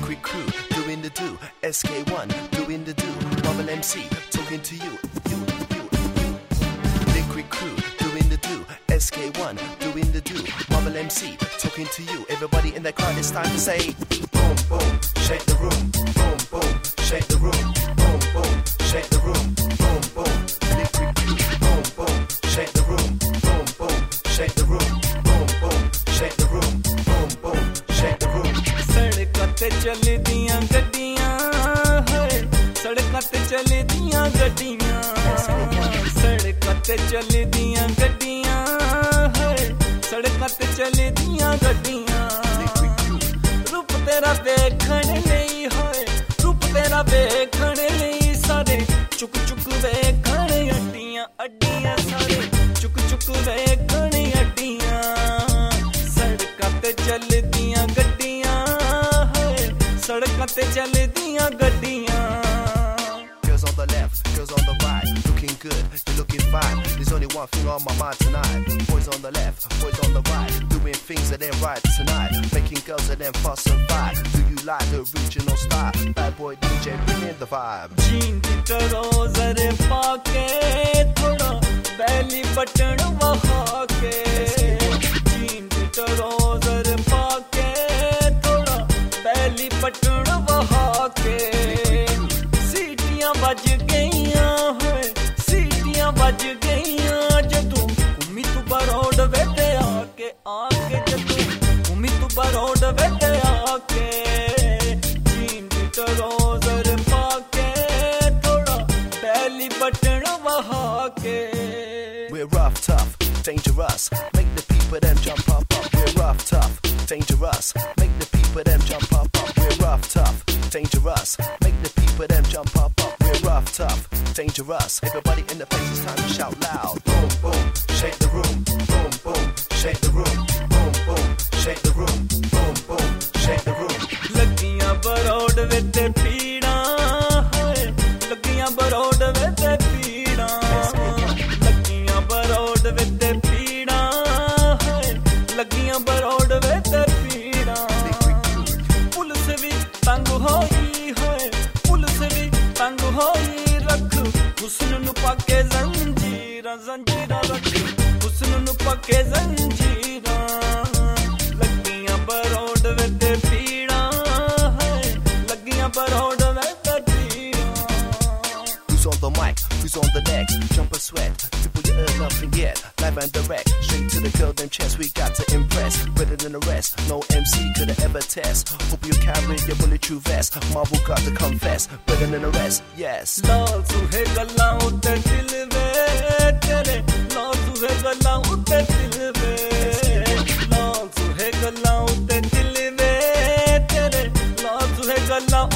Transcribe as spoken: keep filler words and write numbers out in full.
Liquid Crew, doing the do. S K one, doing the do. Marvel M C, talking to you. You, you, you. Liquid Crew, doing the do. S K one, doing the do. Marvel M C, talking to you. Everybody in the crowd, it's time to say boom, boom, shake the room. Boom, boom, shake the room. Boom, boom, shake the room. Boom, boom. Liquid Crew, boom, boom, shake the room. Boom, boom, shake the room. Boom, boom, shake the room. Boom, boom, shake the room. सड़कों ते चलदियां गड्डियां है सड़कों ते चलदियां गड्डियां सड़कों ते चलदियां गड्डियां है सड़कों ते चलदियां गड्डियां रूप तेरा देखण लई होए रूप तेरा देखण लई सारे चुक चुक देखण अड्डियां अड्डियां सारे चुक चुक देखण अड्डियां सड़कों ते चलदियां गड्डियां सड़कों ते चलदियां गड्डियां Girls on the left, girls on the right, looking good, you're looking fine. There's only one thing on my mind tonight. Boys on the left, boys on the right, doing things that ain't right tonight. Making girls that ain't fuss and fight. Do you like the original style? Bad boy D J, bring in the vibe. Jean की trouser पाके थोड़ा belly button वहा के gene की trouser पाके थोड़ा belly button वहा के सीटियां बज गईयां है सीटियां बज गईयां जदू उम्मी तू बरोड वेटे आके आके जदू उम्मी तू बरोड वेटे आके जीन की ट्राउजर पाके थोड़ा बैली बटन वहा के We're rough, tough, dangerous. Make the people them jump up, up. We're rough, tough, dangerous. Make the people them jump up, up. We're rough, tough, dangerous. Make the people them jump up, up. We're rough, tough, dangerous. Everybody in the place, it's time to shout loud. Boom, boom, shake the room. Boom, boom, shake the room. Boom, boom, shake the room. Boom, boom, shake the room. लगियां बरोड विच पीड़ा है लगियां बरोड विच पीड़ा लगियां बरोड विच पीड़ा है लगियां बरोड विच पीड़ा पुलिस भी तंग होई है पुलिस भी तंग होई रख हुस्न नु पाके जंजीरां जंजीरां रख हुस्न नु पाके जंजीरां लगियां बरोड विच पीड़ा है लगियां बरोड विच पीड़ा Who's on the mic? Who's on the next? Jump and sweat. People you heard nothing yet. Live and direct. Straight to the girl, them chest. We got to impress. Better than the rest. No M C could have ever test. Hope you carry your bulletproof vest. Marvel got to confess. Better than the rest. Yes. लाल सुहे गल्लां उत्ते दिल वे तेरे लाल सुहे गल्लां उत्ते दिल वे लाल सुहे गल्लां उत्ते दिल वे तेरे लाल सुहे गल्लां